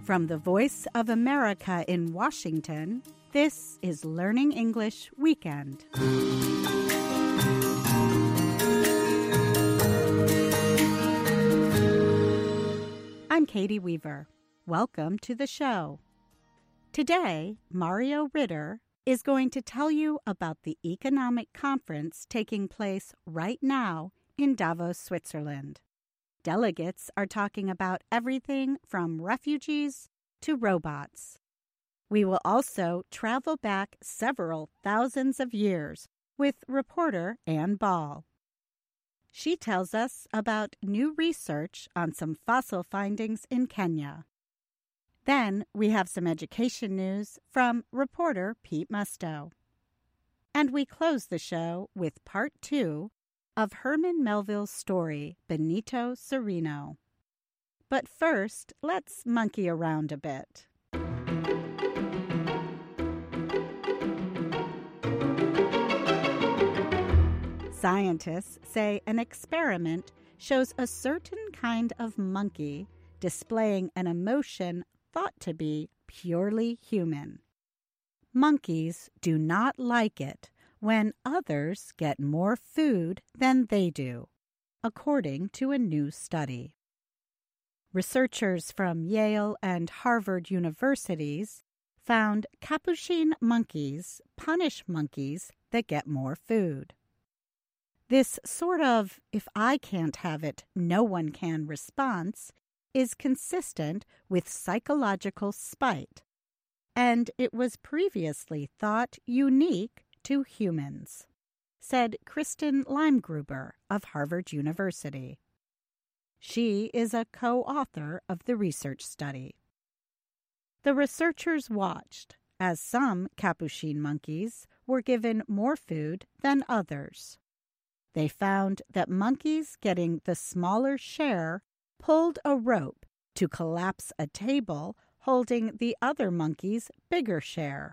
From the Voice of America in Washington, this is Learning English Weekend. I'm Katie Weaver. Welcome to the show. Today, Mario Ritter is going to tell you about the economic conference taking place right now in Davos, Switzerland. Delegates are talking about everything from refugees to robots. We will also travel back several thousands of years with reporter Ann Ball. She tells us about new research on some fossil findings in Kenya. Then we have some education news from reporter Pete Musto. And we close the show with part 2 of Herman Melville's story, Benito Cereno. But first, let's monkey around a bit. Scientists say an experiment shows a certain kind of monkey displaying an emotion thought to be purely human. Monkeys do not like it when others get more food than they do, according to a new study. Researchers from Yale and Harvard universities found capuchin monkeys punish monkeys that get more food. This sort of "if I can't have it, no one can" response is consistent with psychological spite, and it was previously thought unique to humans, said Kristen Limegruber of Harvard University. She is a co-author of the research study. The researchers watched as some capuchin monkeys were given more food than others. They found that monkeys getting the smaller share pulled a rope to collapse a table holding the other monkey's bigger share.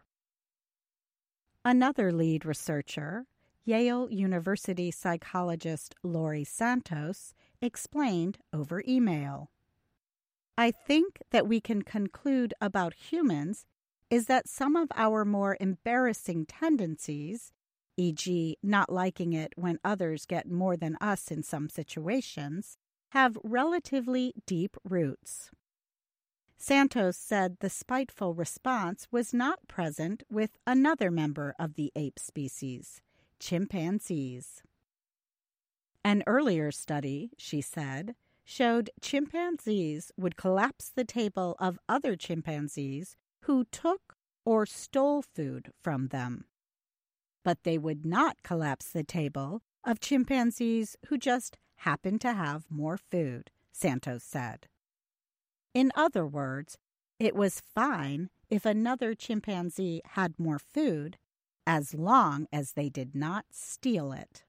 Another lead researcher, Yale University psychologist Laurie Santos, explained over email. I think that we can conclude about humans is that some of our more embarrassing tendencies, e.g., not liking it when others get more than us in some situations, have relatively deep roots. Santos said the spiteful response was not present with another member of the ape species, chimpanzees. An earlier study, she said, showed chimpanzees would collapse the table of other chimpanzees who took or stole food from them. But they would not collapse the table of chimpanzees who just happened to have more food, Santos said. In other words, it was fine if another chimpanzee had more food, as long as they did not steal it.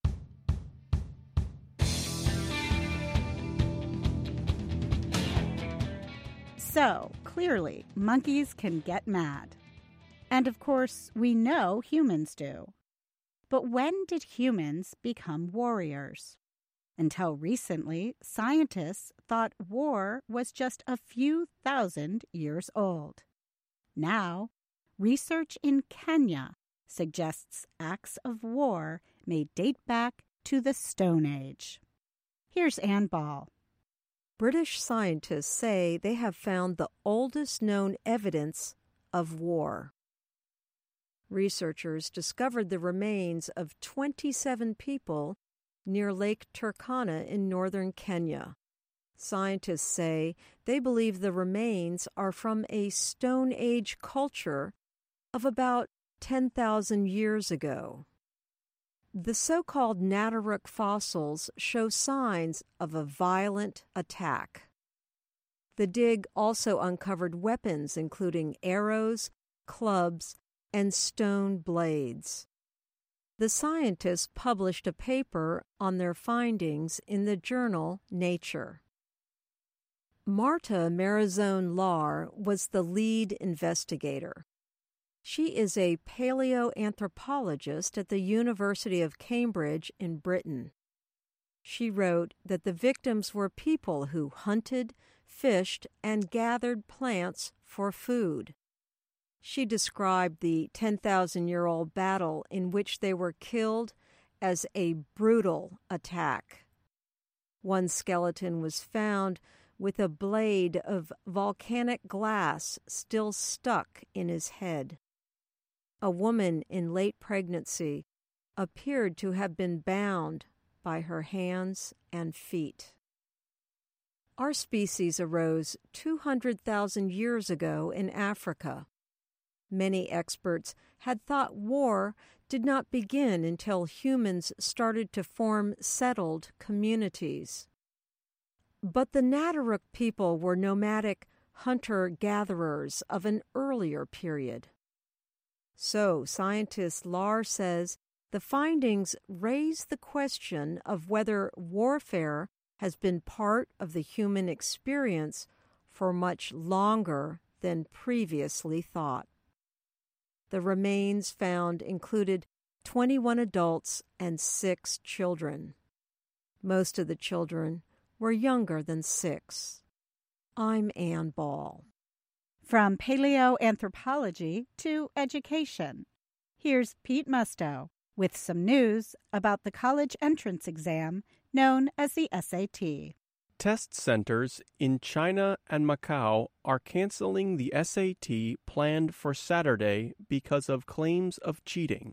So, clearly, monkeys can get mad. And of course, we know humans do. But when did humans become warriors? Until recently, scientists thought war was just a few thousand years old. Now, research in Kenya suggests acts of war may date back to the Stone Age. Here's Ann Ball. British scientists say they have found the oldest known evidence of war. Researchers discovered the remains of 27 people near Lake Turkana in northern Kenya. Scientists say they believe the remains are from a Stone Age culture of about 10,000 years ago. The so-called Nataruk fossils show signs of a violent attack. The dig also uncovered weapons including arrows, clubs, and stone blades. The scientists published a paper on their findings in the journal Nature. Marta Marizone Lar was the lead investigator. She is a paleoanthropologist at the University of Cambridge in Britain. She wrote that the victims were people who hunted, fished and gathered plants for food. She described the 10,000-year-old battle in which they were killed as a brutal attack. One skeleton was found with a blade of volcanic glass still stuck in his head. A woman in late pregnancy appeared to have been bound by her hands and feet. Our species arose 200,000 years ago in Africa. Many experts had thought war did not begin until humans started to form settled communities. But the Nadaruk people were nomadic hunter-gatherers of an earlier period. So, scientist Lahr says the findings raise the question of whether warfare has been part of the human experience for much longer than previously thought. The remains found included 21 adults and 6 children. Most of the children were younger than 6. I'm Ann Ball. From paleoanthropology to education, here's Pete Musto with some news about the college entrance exam known as the SAT. Test centers in China and Macau are canceling the SAT planned for Saturday because of claims of cheating.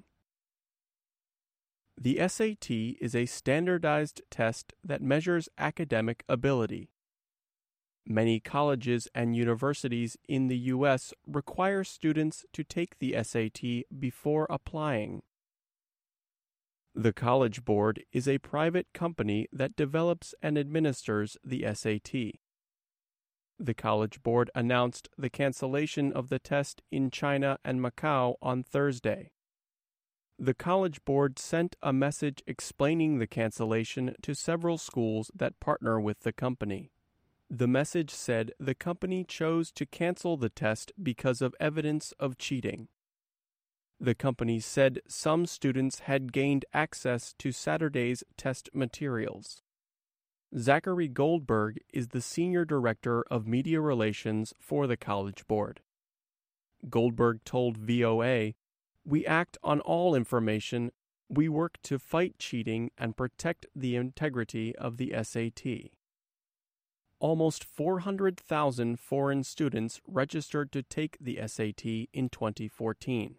The SAT is a standardized test that measures academic ability. Many colleges and universities in the U.S. require students to take the SAT before applying. The College Board is a private company that develops and administers the SAT. The College Board announced the cancellation of the test in China and Macau on Thursday. The College Board sent a message explaining the cancellation to several schools that partner with the company. The message said the company chose to cancel the test because of evidence of cheating. The company said some students had gained access to Saturday's test materials. Zachary Goldberg is the Senior Director of Media Relations for the College Board. Goldberg told VOA, "We act on all information. We work to fight cheating and protect the integrity of the SAT." Almost 400,000 foreign students registered to take the SAT in 2014.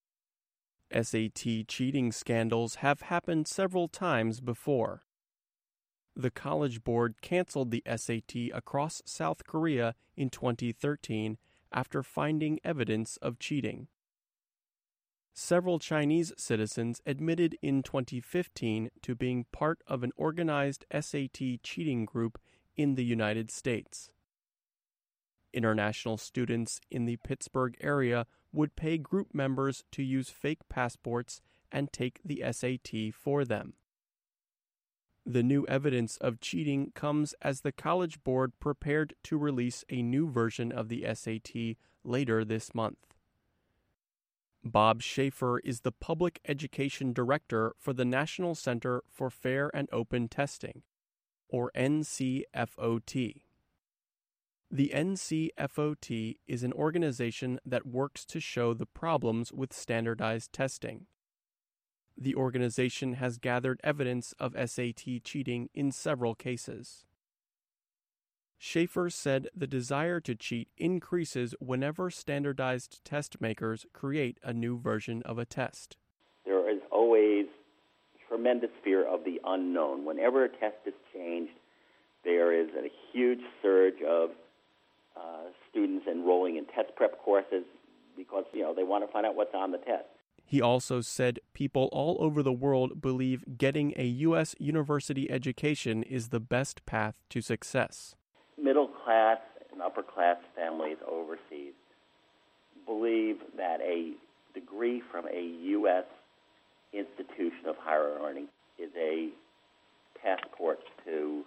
SAT cheating scandals have happened several times before. The College Board canceled the SAT across South Korea in 2013 after finding evidence of cheating. Several Chinese citizens admitted in 2015 to being part of an organized SAT cheating group in the United States. International students in the Pittsburgh area would pay group members to use fake passports and take the SAT for them. The new evidence of cheating comes as the College Board prepared to release a new version of the SAT later this month. Bob Schaefer is the Public Education Director for the National Center for Fair and Open Testing, or NCFOT. The NCFOT is an organization that works to show the problems with standardized testing. The organization has gathered evidence of SAT cheating in several cases. Schaefer said the desire to cheat increases whenever standardized test makers create a new version of a test. There is always tremendous fear of the unknown. Whenever a test is changed, there is a huge surge of students enrolling in test prep courses because, they want to find out what's on the test. He also said people all over the world believe getting a U.S. university education is the best path to success. Middle-class and upper-class families overseas believe that a degree from a U.S. institution of higher learning is a passport to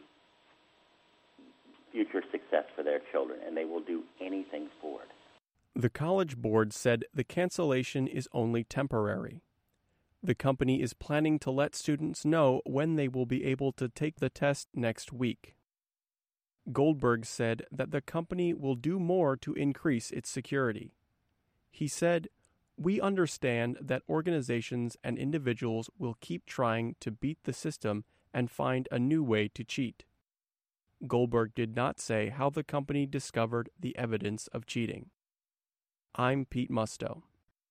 future success for their children, and they will do anything for it. The College Board said the cancellation is only temporary. The company is planning to let students know when they will be able to take the test next week. Goldberg said that the company will do more to increase its security. He said, "We understand that organizations and individuals will keep trying to beat the system and find a new way to cheat." Goldberg did not say how the company discovered the evidence of cheating. I'm Pete Musto.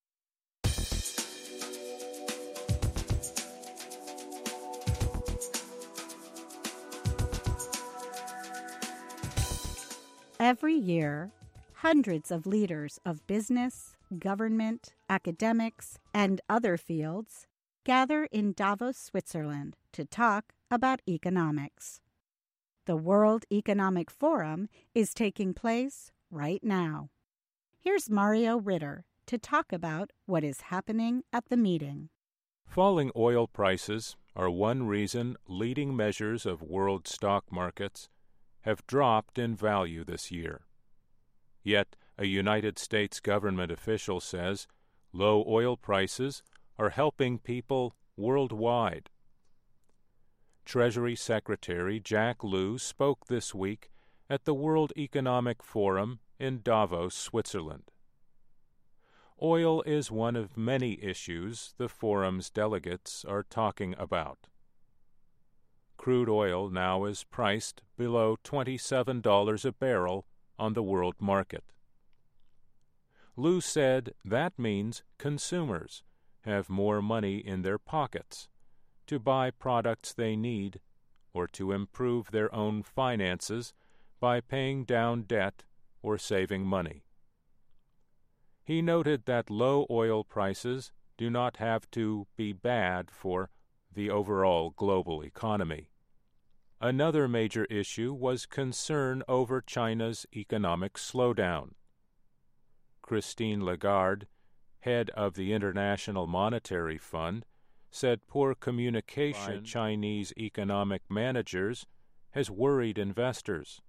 Every year, hundreds of leaders of business, government, academics, and other fields gather in Davos, Switzerland to talk about economics. The World Economic Forum is taking place right now. Here's Mario Ritter to talk about what is happening at the meeting. Falling oil prices are one reason leading measures of world stock markets have dropped in value this year. Yet, a United States government official says low oil prices are helping people worldwide. Treasury Secretary Jack Lew spoke this week at the World Economic Forum in Davos, Switzerland. Oil is one of many issues the forum's delegates are talking about. Crude oil now is priced below $27 a barrel on the world market. Lew said that means consumers have more money in their pockets to buy products they need or to improve their own finances by paying down debt or saving money. He noted that low oil prices do not have to be bad for the overall global economy. Another major issue was concern over China's economic slowdown. Christine Lagarde, head of the International Monetary Fund, said poor communication by Chinese economic managers has worried investors.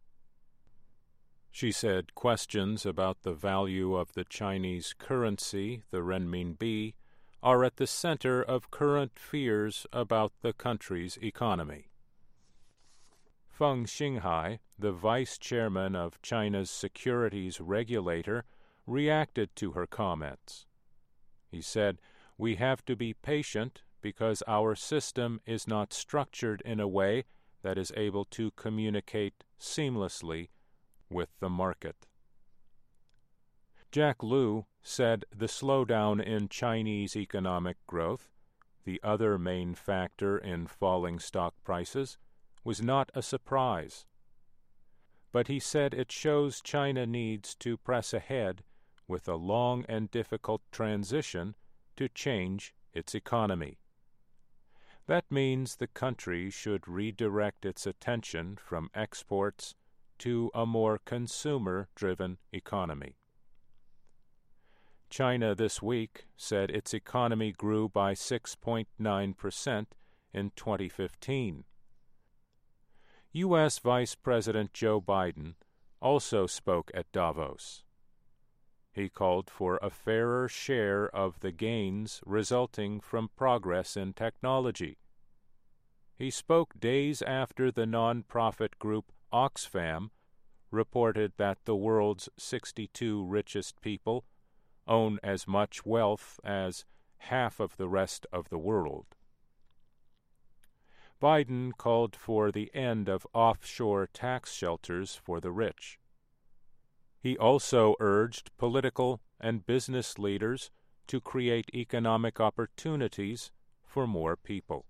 She said questions about the value of the Chinese currency, the renminbi, are at the center of current fears about the country's economy. Feng Xinghai, the vice chairman of China's securities regulator, reacted to her comments. He said, "We have to be patient because our system is not structured in a way that is able to communicate seamlessly with the market." Jack Lew said the slowdown in Chinese economic growth, the other main factor in falling stock prices, was not a surprise. But he said it shows China needs to press ahead with a long and difficult transition to change its economy. That means the country should redirect its attention from exports to a more consumer-driven economy. China this week said its economy grew by 6.9% in 2015. U.S. Vice President Joe Biden also spoke at Davos. He called for a fairer share of the gains resulting from progress in technology. He spoke days after the nonprofit group Oxfam reported that the world's 62 richest people own as much wealth as half of the rest of the world. Biden called for the end of offshore tax shelters for the rich. He also urged political and business leaders to create economic opportunities for more people.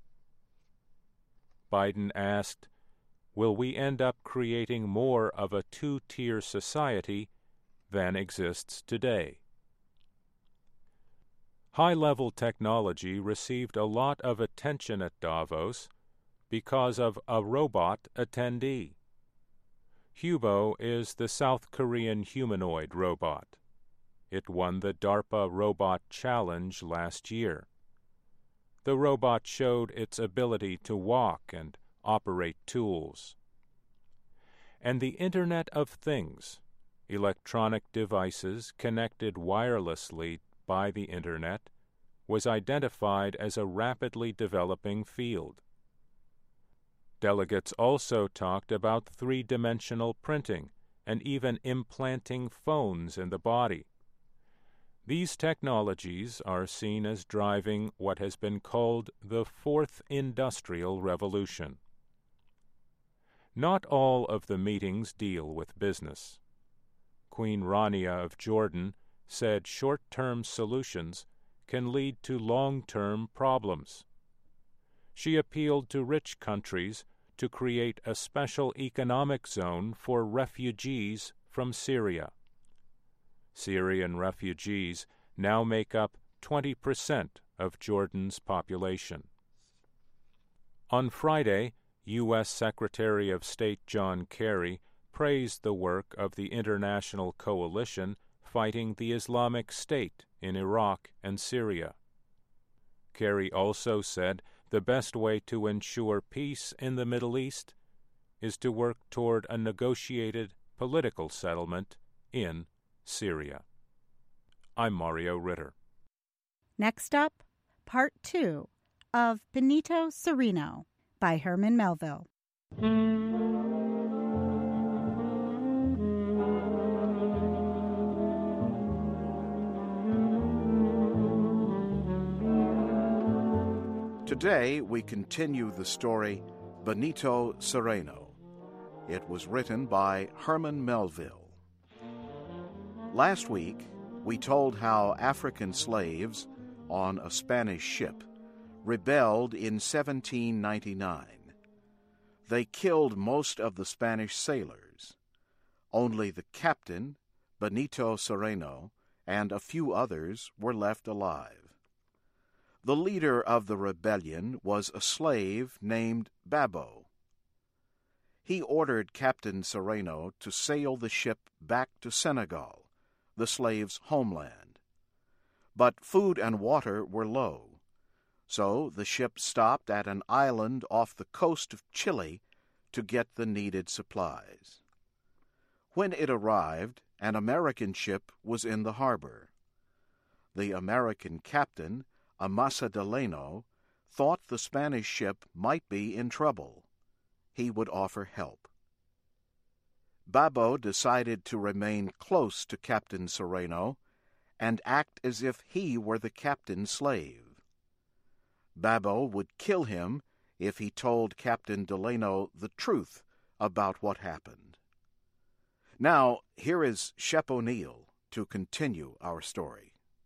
Biden asked, "Will we end up creating more of a two-tier society than exists today?" High-level technology received a lot of attention at Davos because of a robot attendee. Hubo is the South Korean humanoid robot. It won the DARPA Robot Challenge last year. The robot showed its ability to walk and operate tools. And the Internet of Things, electronic devices connected wirelessly by the Internet, was identified as a rapidly developing field. Delegates also talked about three-dimensional printing and even implanting phones in the body. These technologies are seen as driving what has been called the Fourth Industrial Revolution. Not all of the meetings deal with business. Queen Rania of Jordan said short-term solutions can lead to long-term problems. She appealed to rich countries to create a special economic zone for refugees from Syria. Syrian refugees now make up 20% of Jordan's population. On Friday, U.S. Secretary of State John Kerry praised the work of the international coalition fighting the Islamic State in Iraq and Syria. Kerry also said the best way to ensure peace in the Middle East is to work toward a negotiated political settlement in Syria. I'm Mario Ritter. Next up, Part 2 of Benito Cereno by Herman Melville. Today, we continue the story Benito Cereno. It was written by Herman Melville. Last week, we told how African slaves on a Spanish ship rebelled in 1799. They killed most of the Spanish sailors. Only the captain, Benito Cereno, and a few others were left alive. The leader of the rebellion was a slave named Babo. He ordered Captain Cereno to sail the ship back to Senegal, the slaves' homeland. But food and water were low, so the ship stopped at an island off the coast of Chile to get the needed supplies. When it arrived, an American ship was in the harbor. The American captain, Amasa Delano, thought the Spanish ship might be in trouble. He would offer help. Babo decided to remain close to Captain Cereno and act as if he were the captain's slave. Babo would kill him if he told Captain Delano the truth about what happened. Now, here is Shep O'Neill to continue our story.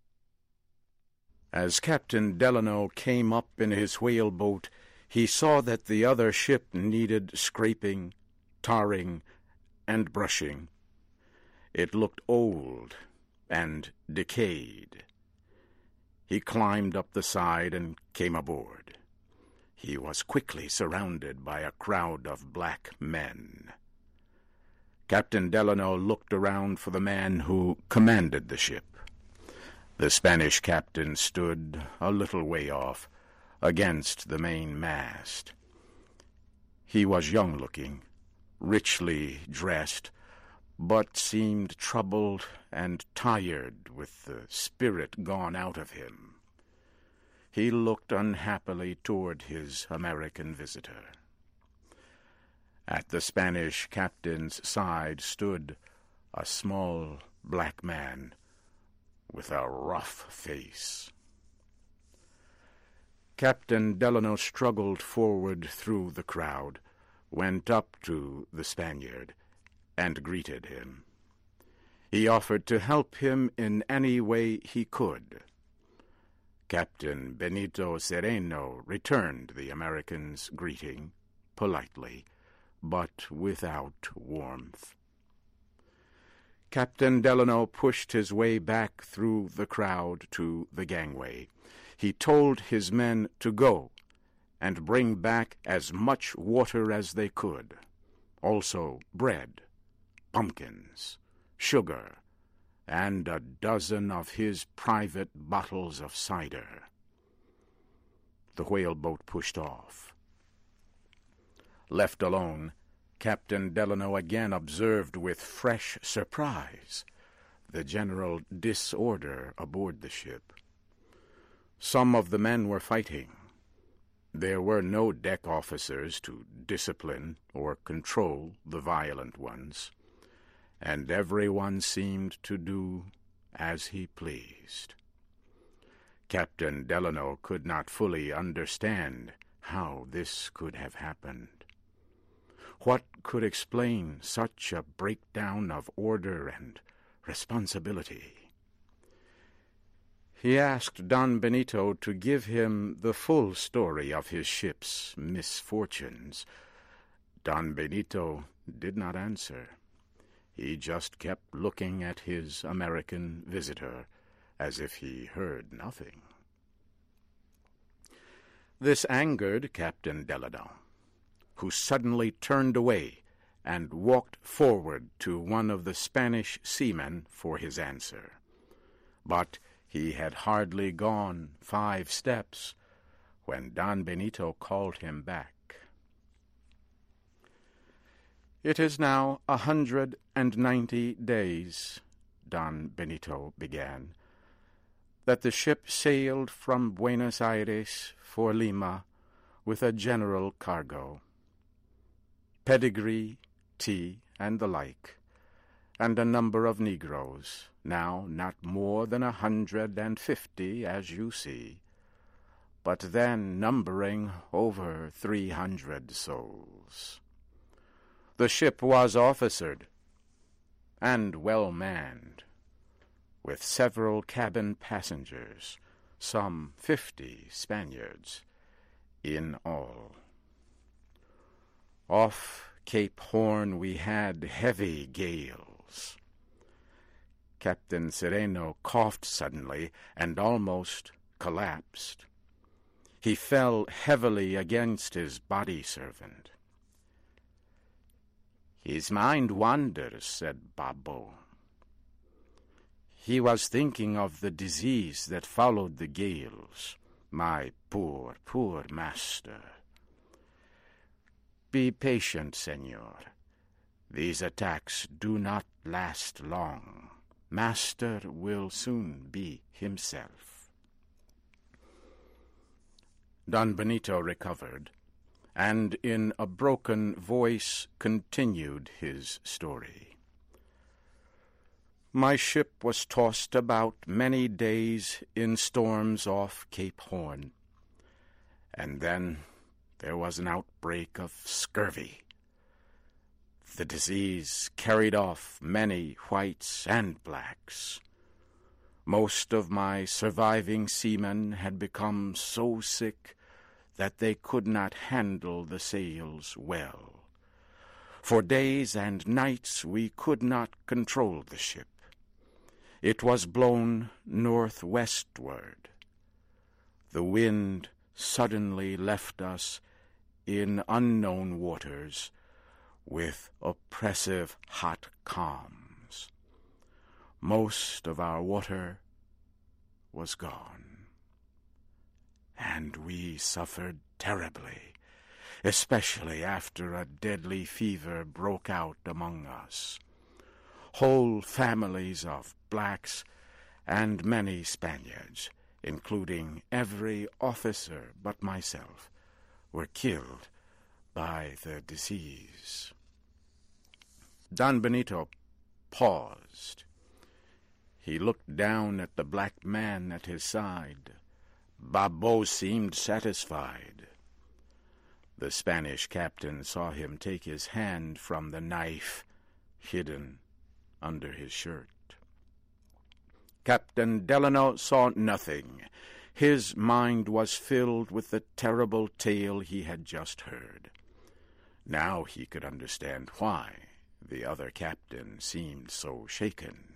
As Captain Delano came up in his whaleboat, he saw that the other ship needed scraping, tarring, and brushing. It looked old and decayed. He climbed up the side and came aboard. He was quickly surrounded by a crowd of black men. Captain Delano looked around for the man who commanded the ship. The Spanish captain stood a little way off, against the main mast. He was young-looking, richly dressed, but seemed troubled and tired with the spirit gone out of him. He looked unhappily toward his American visitor. At the Spanish captain's side stood a small black man with a rough face. Captain Delano struggled forward through the crowd, went up to the Spaniard, and greeted him. He offered to help him in any way he could. Captain Benito Cereno returned the American's greeting politely, but without warmth. Captain Delano pushed his way back through the crowd to the gangway. He told his men to go and bring back as much water as they could, also bread, pumpkins, sugar, and a dozen of his private bottles of cider. The whaleboat pushed off. Left alone, Captain Delano again observed with fresh surprise the general disorder aboard the ship. Some of the men were fighting. There were no deck officers to discipline or control the violent ones, and everyone seemed to do as he pleased. Captain Delano could not fully understand how this could have happened. What could explain such a breakdown of order and responsibility? He asked Don Benito to give him the full story of his ship's misfortunes. Don Benito did not answer. He just kept looking at his American visitor as if he heard nothing. This angered Captain Delano, who suddenly turned away and walked forward to one of the Spanish seamen for his answer. But he had hardly gone 5 steps when Don Benito called him back. "It is now 190 days," Don Benito began, "that the ship sailed from Buenos Aires for Lima with a general cargo, pedigree, tea, and the like, and a number of Negroes, now not more than 150, as you see, but then numbering over 300 souls. The ship was officered and well manned, with several cabin passengers, some 50 Spaniards in all. Off Cape Horn we had heavy gales." Captain Sereno coughed suddenly and almost collapsed. He fell heavily against his body servant. "His mind wanders," said Babo. "He was thinking of the disease that followed the gales. My poor, poor master. Be patient, senor. These attacks do not last long. Master will soon be himself." Don Benito recovered, and in a broken voice continued his story. "My ship was tossed about many days in storms off Cape Horn, and then there was an outbreak of scurvy. The disease carried off many whites and blacks. Most of my surviving seamen had become so sick that they could not handle the sails well. For days and nights we could not control the ship. It was blown northwestward. The wind suddenly left us in unknown waters with oppressive hot calms. Most of our water was gone, and we suffered terribly, especially after a deadly fever broke out among us. Whole families of blacks and many Spaniards, including every officer but myself, were killed by the disease." Don Benito paused. He looked down at the black man at his side. Babo seemed satisfied. The Spanish captain saw him take his hand from the knife hidden under his shirt. Captain Delano saw nothing. His mind was filled with the terrible tale he had just heard. Now he could understand why the other captain seemed so shaken.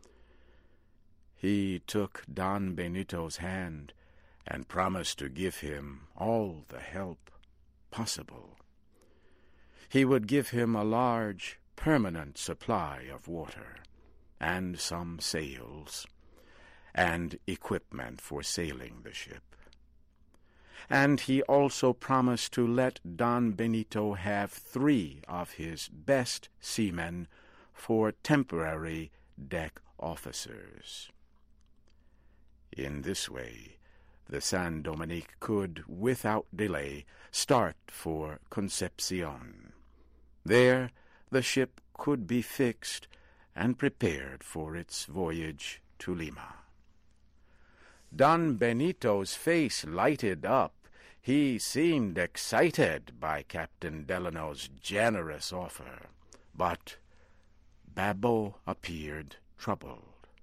He took Don Benito's hand and promised to give him all the help possible. He would give him a large, permanent supply of water, and some sails, and equipment for sailing the ship. And he also promised to let Don Benito have 3 of his best seamen for temporary deck officers. In this way, the San Dominique could, without delay, start for Concepcion. There the ship could be fixed and prepared for its voyage to Lima. Don Benito's face lighted up. He seemed excited by Captain Delano's generous offer, but Babo appeared troubled.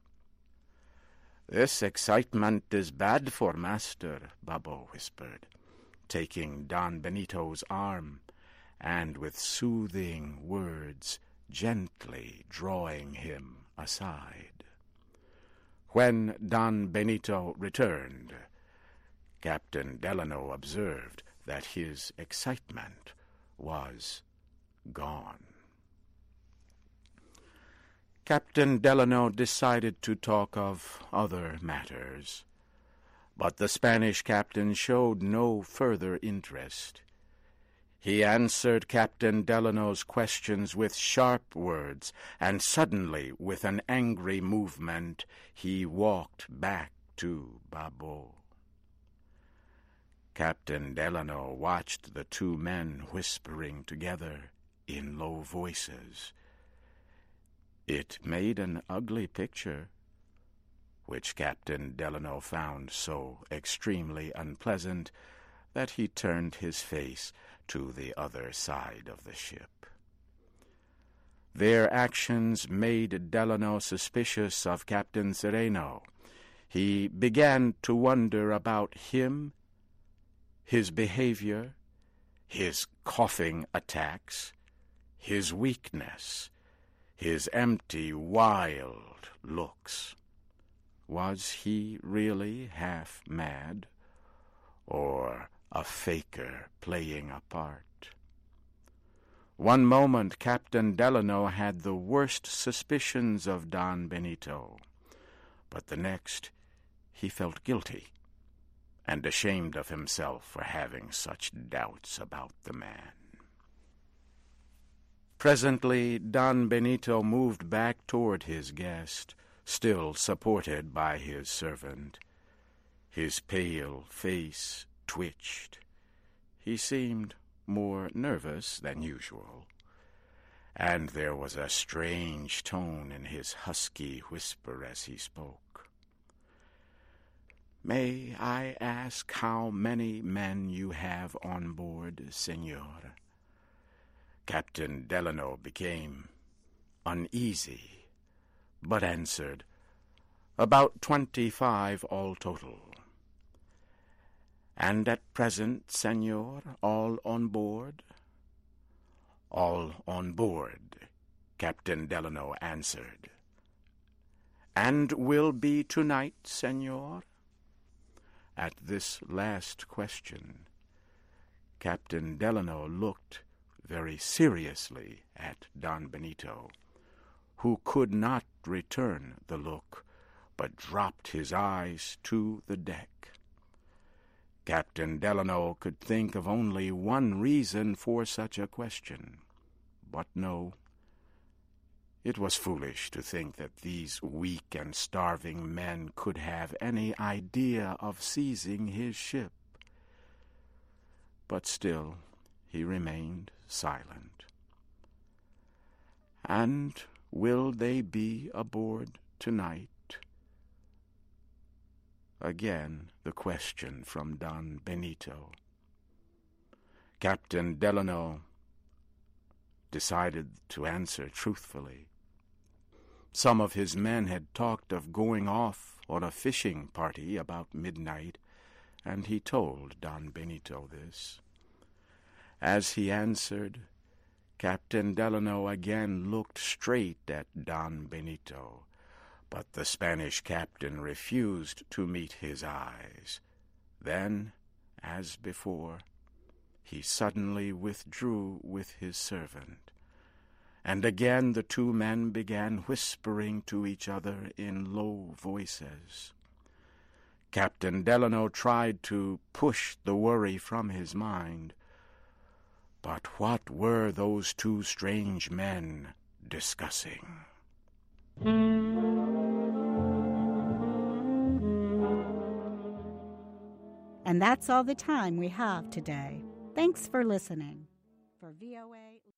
"This excitement is bad for master," Babo whispered, taking Don Benito's arm, and with soothing words gently drawing him aside. When Don Benito returned, Captain Delano observed that his excitement was gone. Captain Delano decided to talk of other matters, but the Spanish captain showed no further interest. He answered Captain Delano's questions with sharp words, and suddenly, with an angry movement, he walked back to Babo. Captain Delano watched the two men whispering together in low voices. It made an ugly picture, which Captain Delano found so extremely unpleasant that he turned his face to the other side of the ship. Their actions made Delano suspicious of Captain Sereno. He began to wonder about him, his behavior, his coughing attacks, his weakness, his empty, wild looks. Was he really half mad, or a faker playing a part? One moment Captain Delano had the worst suspicions of Don Benito, but the next he felt guilty and ashamed of himself for having such doubts about the man. Presently Don Benito moved back toward his guest, still supported by his servant. His pale face twitched. He seemed more nervous than usual, and there was a strange tone in his husky whisper as he spoke. "May I ask how many men you have on board, Senor?" Captain Delano became uneasy, but answered, "About 25 all total." "And at present, Senor, all on board?" "All on board," Captain Delano answered. "And will be tonight, Senor?" At this last question, Captain Delano looked very seriously at Don Benito, who could not return the look, but dropped his eyes to the deck. Captain Delano could think of only one reason for such a question, but no, it was foolish to think that these weak and starving men could have any idea of seizing his ship. But still he remained silent. "And will they be aboard tonight?" Again the question from Don Benito. Captain Delano decided to answer truthfully. Some of his men had talked of going off on a fishing party about midnight, and he told Don Benito this. As he answered, Captain Delano again looked straight at Don Benito, but the Spanish captain refused to meet his eyes. Then, as before, he suddenly withdrew with his servant, and again the two men began whispering to each other in low voices. Captain Delano tried to push the worry from his mind, but what were those two strange men discussing? And that's all the time we have today. Thanks for listening. For VOA